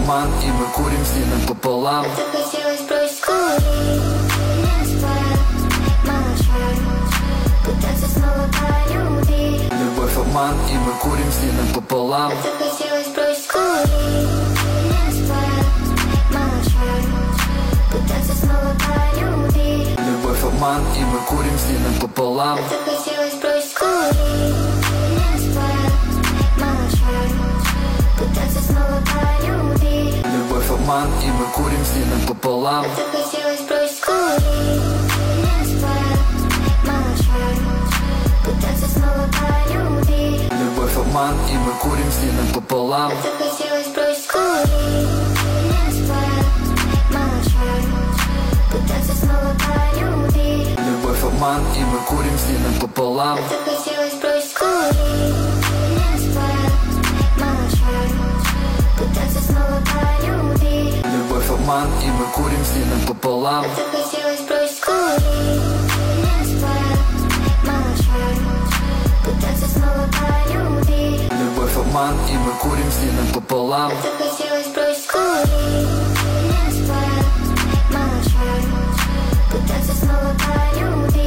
обман, и мы курим с ним пополам. Захотелось бросить курить, не спать, молчать, пытаться снова полюбить. Любовь, обман, и мы курим с ним пополам. Захотелось бросить курить, не спать, молчать, пытаться снова полюбить. Любовь, обман, и мы курим с ним пополам. Захотелось бросить курить, не спать, молчать, пытаться снова полюбить. Любовь, обман, и мы курим с ним пополам. Захотелось бросить курить, не спать, молчать, пытаться снова полюбить. Любовь, обман, и мы курим с ним пополам. Захотелось бросить курить, не спать, молчать, пытаться снова полюбить. Любовь, обман, и мы курим с ним пополам. Захотелось бросить курить, не спать, молчать, пытаться снова полюбить. Любовь, обман, и мы курим с ним пополам. Захотелось бросить курить, не спать, молчать, пытаться снова полюбить. Любовь, обман, и мы курим с ним пополам. Захотелось бросить курить.